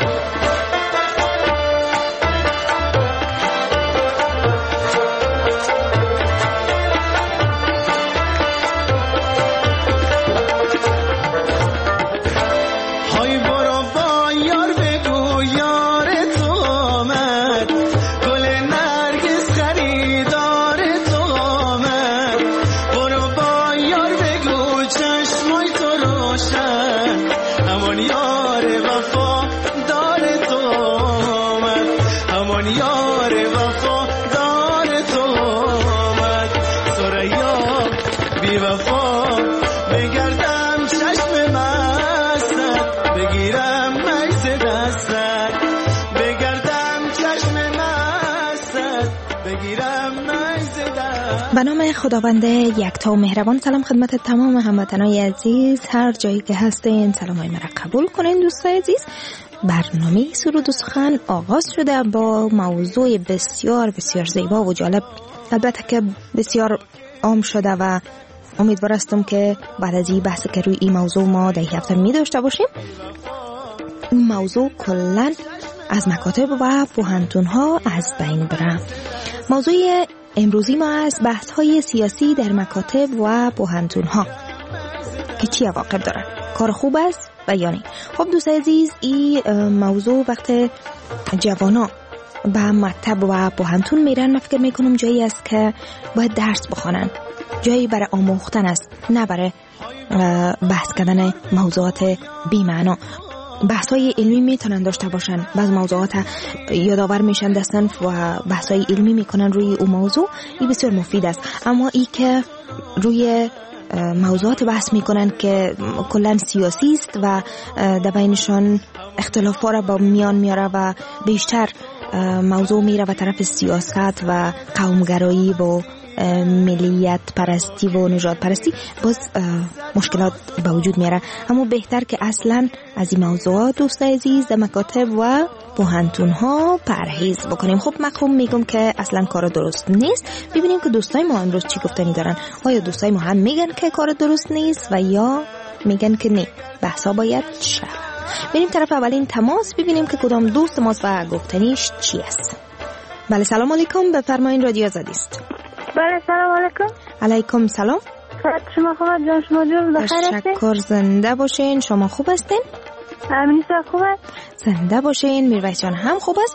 های برو با یار بگو یار تو آمد گل نرگس خریدار تو آمد برو با یار بگو چشمای تو روشن همان یار وفا دار تو آمد همان یار وفا دار تو آمد ثریا بی وفا بگردم چشم مستت بگیرم میز دستت بگردم چشم مستت بگیرم میز دستت. به نام خداوند یکتا و مهربان. سلام خدمت تمام هموطنان عزیز هر جایی که هستین، سلامای مرا قبول کنین دوستای عزیز. برنامه سرود و سخن آغاز شده با موضوع بسیار بسیار زیبا و جالب، البته که بسیار عام شده و امیدوار هستم که بعد از این بحثی که روی این موضوع ما در هفته می داشته باشیم. این موضوع کلن از مکاتب و پوهنتون ها از بین بره. موضوع امروزی ما از بحث های سیاسی در مکاتب و پوهنتون ها که چی عواقب داره، کار خوب است و یا نه. خب دوست عزیز، این موضوع وقت جوانا به مکتب و پوهنتون میرن، من فکر میکنم جایی است که باید درس بخوانن، جایی برای آموختن است، نه برای بحث کردن موضوعات بی معنا. بحث‌های علمی میتونن داشته باشن، بعض موضوعات یادآور میشن در صنف و بحث‌های علمی میکنن روی اون موضوع، این بسیار مفید است. اما ای که روی موضوعات بحث میکنن که کلا سیاسی است و در بینشان اختلافات را با میان میاره و بیشتر موضوع میره و طرف سیاست و قومگرایی و ملیت پرستی و نژاد پرستی، باز مشکلات به وجود میاره. اما بهتر که اصلا از این موضوعات دوست عزیز در مکاتب و پوهنتون ها پرهیز بکنیم. خب من خب میگم که اصلا کار درست نیست. ببینیم که دوستای ما امروز چی گفتنی دارن. آیا دوستای ما هم میگن که کار درست نیست و یا میگن که نه، بحثا باید شه. بریم طرف اولین تماس، ببینیم که کدام دوست ماست و گفتنیش چی است. بله سلام علیکم، بفرمایید رادیو آزادی است. بله سلام علیکم. علیکم سلام. شما خوب هست؟ جان شما جون بخیر هستین؟ تشکر، زنده باشین. شما خوب هستین؟ امینی صاحب خوب است؟ زنده باشین. میرویس جان هم خوب است.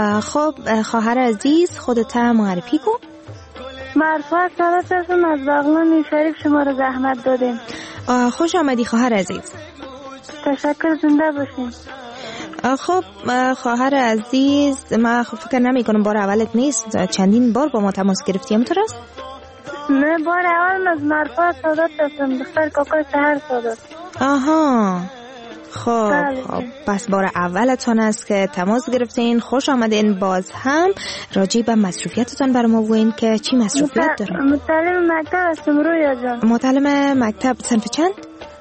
خب خواهر عزیز خودت معرفی کن. مرفوع سلامت هستم از بغلان شریف، شما رو زحمت دادیم. خوش آمدی خواهر عزیز. تشکر، زنده باشین. خب خواهر عزیز، من فکر نمی کنم بار اولت نیست، چندین بار با ما تماس گرفتیم تو راست؟ نه بار اول از مرفوع سادات هستم، دختر کاکای سهر سادات. آها خب خب پس بار اولتون است که تماس گرفتین. خوش آمدین. باز هم راجع به مصروفیتتون برام بگوین که چی مصروفیت دارین؟ متعلم مکتب هستم رویا جان. متعلم مکتب صنف چند؟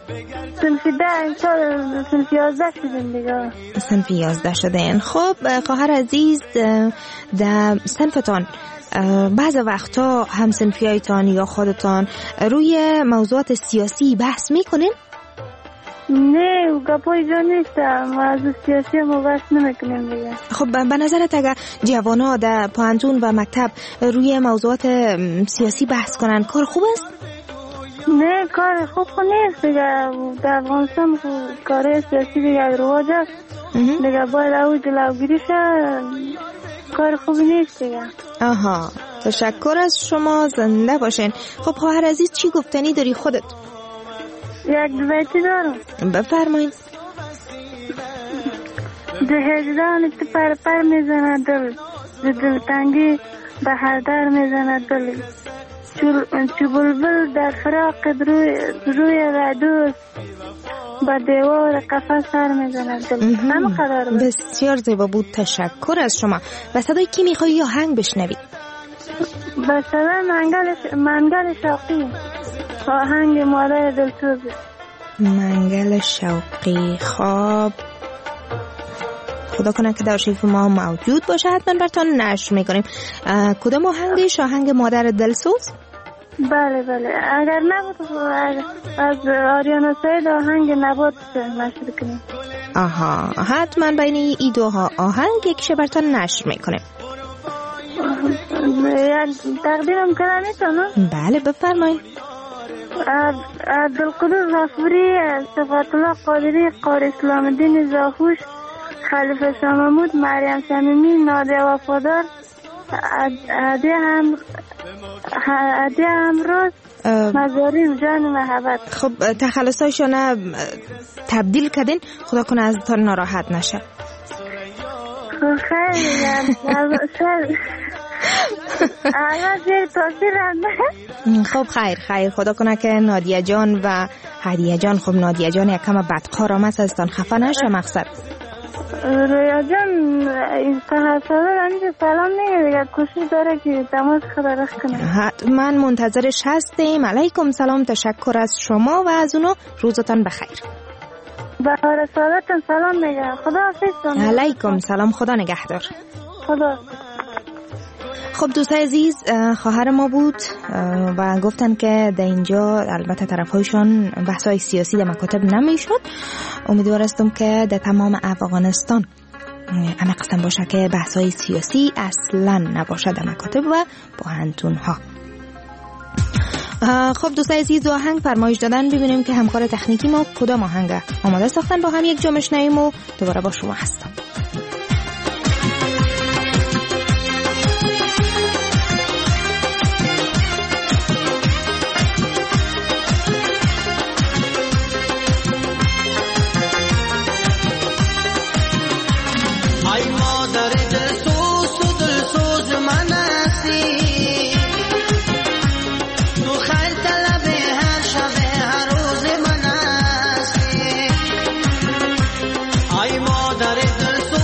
صنف ده، امسال صنف یازده شدیم دیگه. صنف یازده شدین. خب خواهر عزیز، در صنفتان بعض وقتا هم صنفیایتان یا خودتان روی موضوعات سیاسی بحث میکنین؟ نه گپای جا نیستم، موضوع سیاسی ما بحث نمیکنیم دیگه. خب به نظرت اگر جوانا در پوهنتون و مکتب روی موضوعات سیاسی بحث کنن کار خوب است؟ نه کار خوب نیست دیگه. در افغانستان کار سیاسی دیگه رواج است دیگه، باید او جلوگیری شه، کار خوب نیست دیگه. آها تشکر از شما، زنده باشین. خب خواهر عزیز چی گفتنی داری خودت؟ یک دو بیتی دارم. بفرمایید. ده هجدان تو پر پر میزنه دل، ده دلتنگی به هر در میزنه دل، چو بلبل در فراق روی روی ردوس با دیوار قفس سر میزنه دل. همه قدر بود. بسیار زیبا بود، تشکر از شما. و صدای کی میخوایی یا آهنگ بشنوی؟ با صدای منگل منگل شوقی، آهنگ مادر دلسوز. منگل شوقی. خواب خدا کنه که در شیف ما موجود باشه، حتما براتون نشر میکنیم. کدام آهنگش؟ آهنگ مادر دلسوز؟ بله بله، اگر نبود از آریانا سعید آهنگ نبود نشر کنیم. آها حتما بین ای دو آهنگ یکیشه براتون نشر میکنیم. تقدیرم کنم میتونم؟ بله بفرمایید. عبدالقدوس غفوری، صفات الله قادری، قاری اسلام الدین زاهوش، خلیفه شاه محمود، مریم صمیمی، نادیه وفادار، عدیه هم عدیه همراز، مزاری جان محبت. خب تخلصایشونه تبدیل کردین، خدا کنه از تان ناراحت نشه. خیلی شاید خب خیر خیر، خدا کنه که نادیه جان و هدیه جان، خب نادیه جان یکم بدقارم است، ازتان خفه نشه مقصد. رویا جان این تحصیل همینجا سلام میگه دیگه، کوشش داره که تماس خبرش کنه. حتما منتظرش هستیم. علیکم سلام، تشکر از شما و از اونو، روزتان بخیر. بهار سعادتتان سلام میگه. خدا حافظ. علیکم سلام، خدا نگهدار. خدا. خب دوستای عزیز، خواهر ما بود و گفتن که در اینجا البته طرفایشان بحث‌های سیاسی در مکاتب نمیشد. امیدوار هستم که در تمام افغانستان اما قسم باشه که بحث‌های سیاسی اصلا نباشه در مکاتب و پوهنتون‌ها. خب دوستای عزیز، آهنگ فرمایش دادن، ببینیم که همکار تکنیکی ما کدام آهنگ آماده ساختن، با هم یک جا میشنویم و دوباره با شما هستم. ای مادر دل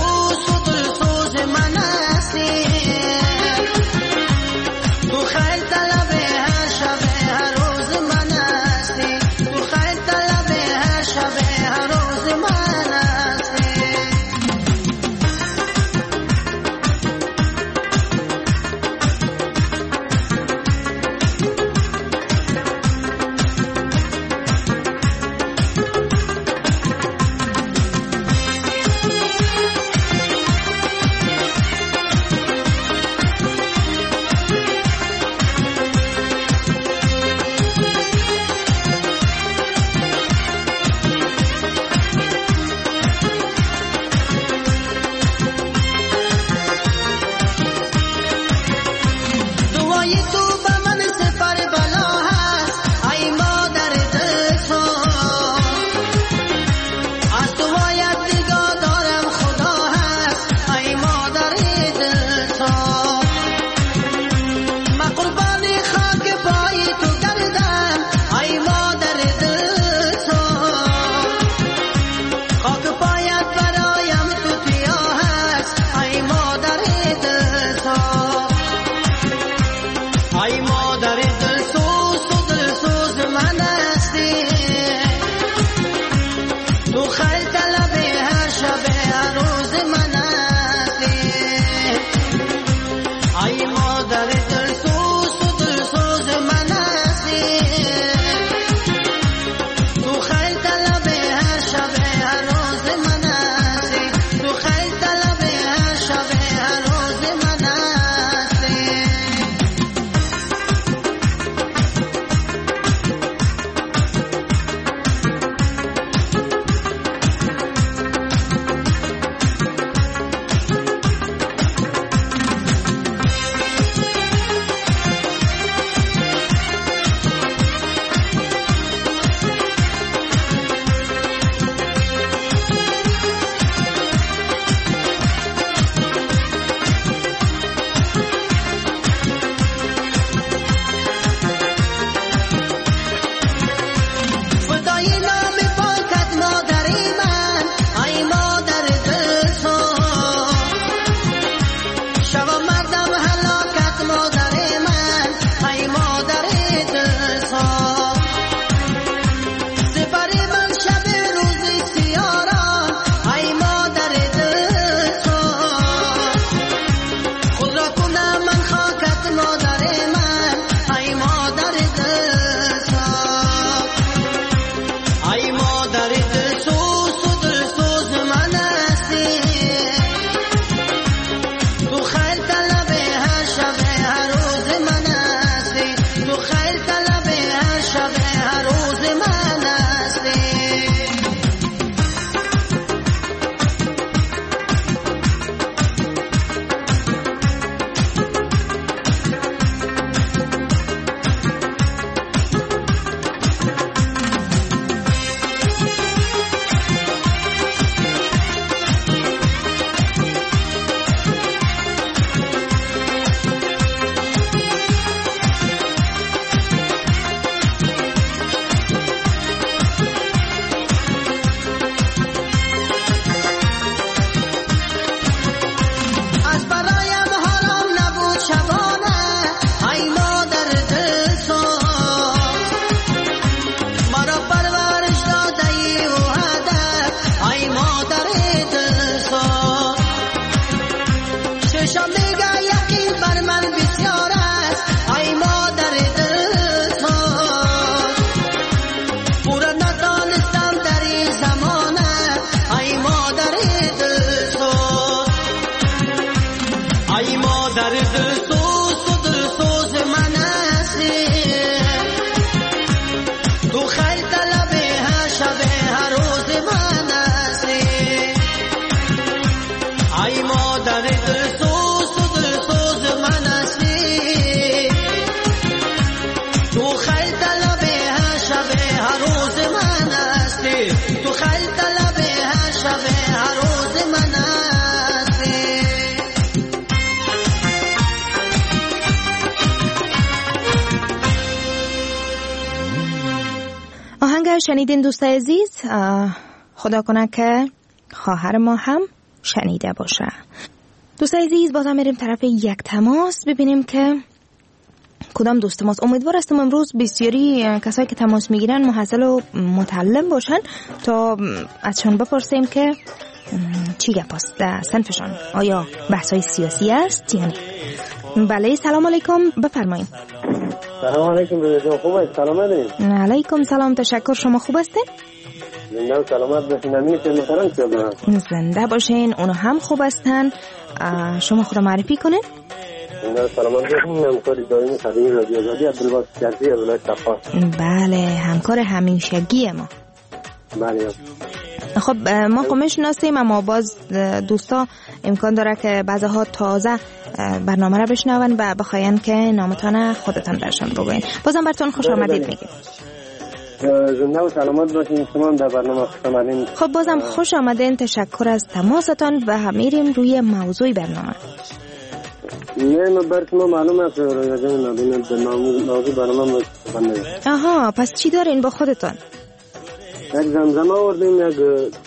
آهنگ شنیدین دوستای عزیز، خدا کنه که خواهر ما هم شنیده باشه. دوستای عزیز بازم میریم طرف یک تماس ببینیم که کدام دوست ماست. امیدوار هستم امروز بسیاری کسایی که تماس میگیرن محصل و متعلم باشن تا ازشان بپرسیم که چی گپ است در صنفشان، آیا بحثای سیاسی است یا نه. بله سلام علیکم، بفرمایید. سلام علیکم برادر، خوب است؟ سلامت؟ علیکم سلام، تشکر. شما خوب هستین؟ زنده و سلامت باشین. امین که محترم کردن. زنده باشین، اونو هم خوب هستن. شما خدا معرفی کنین. زنده و سلامت باشین. همکار دائمی صدای رادیو آزادی عبدالباسط کرزی از ولایت صفا. بله همکار همیشگی ما. بله. خب ما خب میشناسیم، اما باز دوستا امکان داره که بعضها تازه برنامه را بشنون و بخواین که نامتان خودتان درشان بگوین. بازم براتون خوش آمدید میگیم. زنده و سلامت باشین. شما در برنامه خوش آمدین. خب بازم خوش آمدین، تشکر از تماستان و میریم روی موضوع برنامه. نه برای ما معلوم است راجع به موضوع برنامه بنده. آها، پس چی دارین با خودتان؟ یک زمزمه آوردیم، یک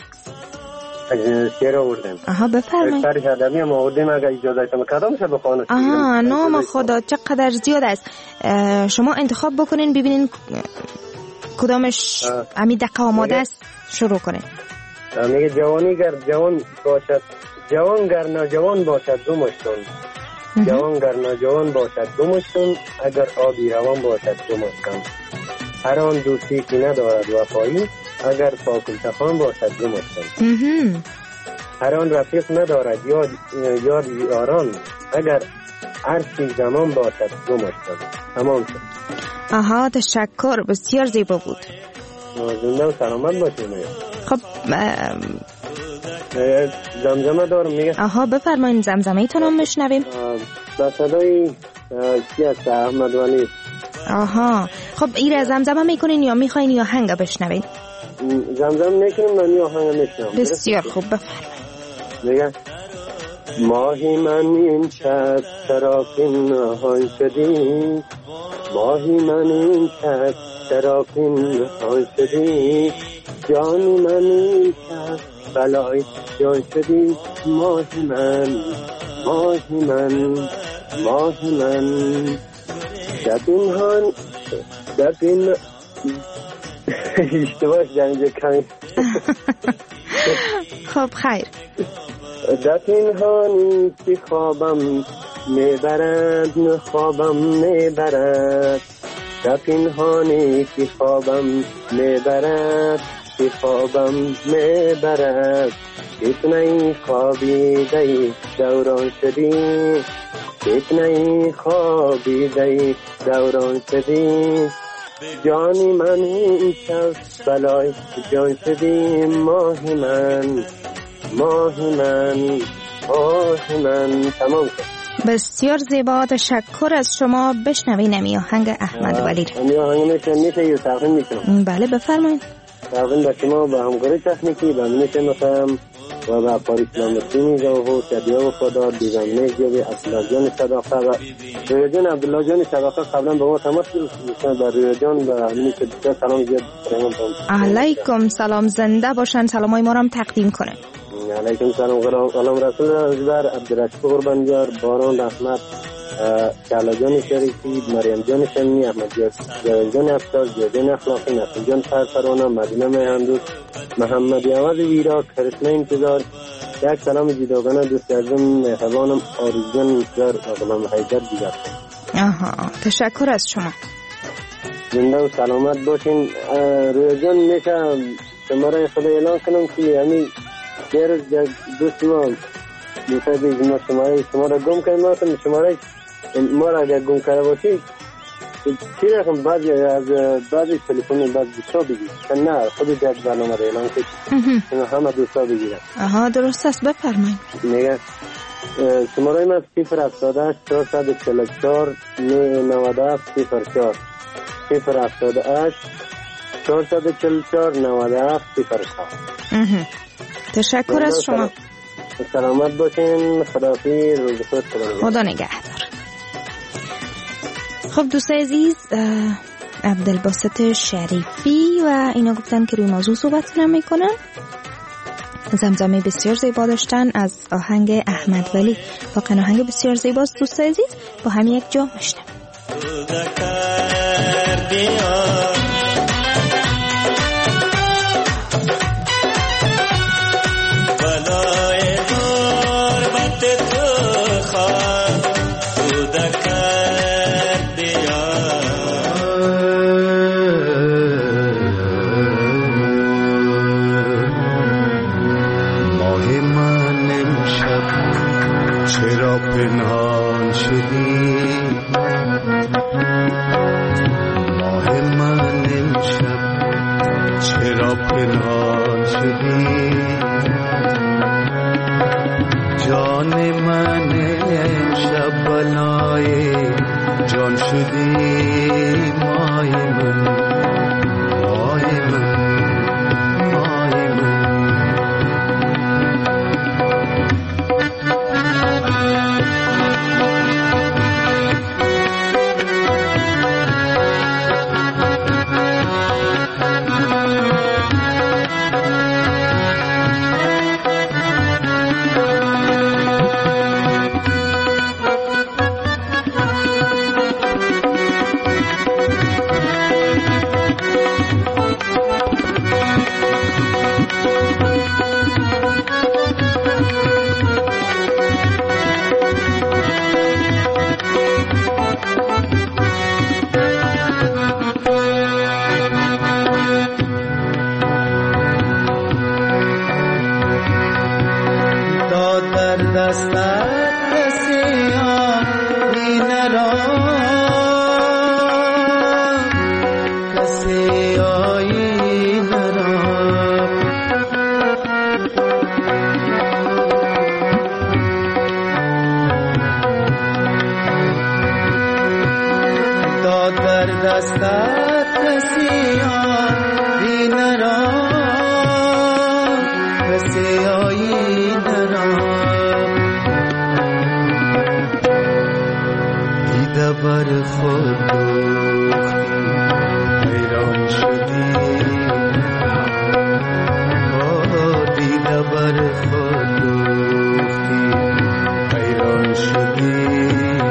شعر آوردیم. آها بفرمایید. یک شعر ادبی هم آوردیم، اگه اجازه ایتم کدامش بخوانم. آها نام خدا چقدر زیاد است. شما انتخاب بکنین ببینین کدامش امی دقیقه آماده است، شروع کنین. میگه جوانی گر جوان باشد، جوان گر ناجوان باشد دو مشتون، جوان گر ناجوان باشد دو مشتون، اگر آبی روان باشد دو مشتون، هر آن دوستی که ندارد وفایی، اگر پاکلتخان باشد دو مشتون، هر آن رفیق ندارد یاد یاد یاران، اگر عرصی زمان باشد دو مشتون. تمام شد. آها تشکر، بسیار زیبا بود. زنده و سلامت باشید. خب زمزمه دارم میگه. آها بفرمایید، زمزمه ایتون هم میشنویم. با صدای کی است؟ احمد ولی. آها خب این زمزمه میکنین یا میخواین یا آهنگ بشنوین؟ زمزمه میکنیم، من یا آهنگ میشنوم. بسیار خوب بفرمایید. میگه ماهی من این شب سراپین نهان شدی، ماهی من این شب سراپین نهان شدی، جانی من این شب بلای جان شدی، ماهی من ماهی من ماهی من دبین هان دبین اشتباهش جنجه کمی. خب خیر. دبین هانی که خوابم میبرد نه خوابم میبرد، دبین هانی که خوابم میبرد که خوابم میبرد، اتنای خوابیده دوران شدی، اتنای خوابیده دوران شدی، جانی من این شب بلای جان شدی، ماهی من ماهی من ماهی من. تمام شد. بسیار زیبا، تشکر از شما. بشنوین امی آهنگ احمد ولی. امی آهنگ میشه میشه یا تقدیم میکنم؟ بله بفرمایید. تقدیم به شما به همکاری تکنیکی به میشه مثلا و به پاریس نامسی میگم و شدیا و خدا دیگم میگه عبدالله جان صداقه و روی جان عبدالله جان صداقه قبلا به ما تماس گرفتن. به روی جان و همین که دیگر سلام زیاد بریم. علیکم سلام، زنده باشن، سلامای ما رو هم تقدیم کنن. علیکم سلام. غلام رسول رزبر عبدالرشید قربانیار، باران رحمت، شعلا جان شریفی، مریم جان شمی، احمد جان افسار، جان اخلاقی، نسیم جان سرسرانه، مدینه مهندوس، محمد یواز ویرا، کرشمه انتظار، یک سلام جداگانه دوست عزیزم مهربانم آرزو جان انتظار و غلام حیدر دیگر. آها تشکر از شما. زنده و سلامت باشین. روی جان میشه شماره خدا اعلان کنم که همین دیروز دوست ما مصاحبه ما شماره شما را گم کردیم، ما شماره ما را اگر گم کرده باشید چی رقم بعضی از بعضی تلفن بعض دوستا بگید نه خود یک برنامه را اعلان کنید همه دوستا بگیرن. آها درست است، بفرمایید. میگه شماره ما صفر هفتاد و هشت چهارصد و چهل و چهار نود و هفت صفر چهار صفر هفتاد و هشت چهارصد و چهل و چهار نود و هفت صفر چهار. تشکر از شما. سلامت باشین. خداحافظ. روز خود خدا نگهدار. خب دوست عزیز، عبدالباسط شریفی آزادی و اینا گفتن که روی موضوع صحبت میکنن. زمزمه بسیار زیبا داشتن از آهنگ احمد ولی، واقعا آهنگ بسیار زیباست دوست عزیز، با هم یک جا میشنم. چرا پنهان شدی ماه من امشب، چرا پنهان شدی جان من امشب، بلای جان شدی مای من، مای من، مای من. بر خود حیران شدی، دیده بر خود حیران شدی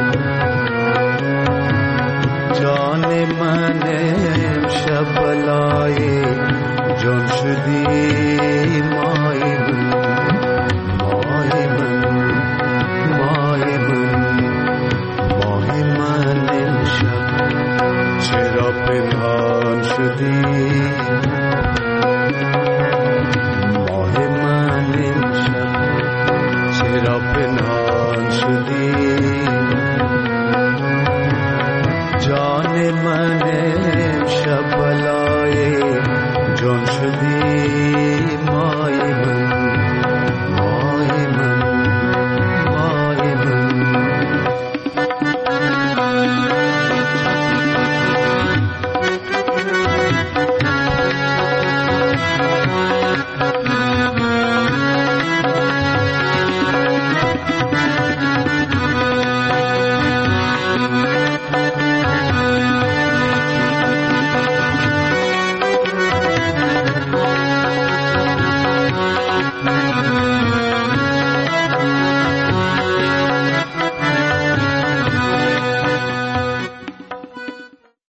جان من امشب، بلای جان شدی مای من، مای من، مای من. چرا پنهان شدی ماه من امشب، چرا پنهان شدی جان من امشب، بلای جان شدی مای من.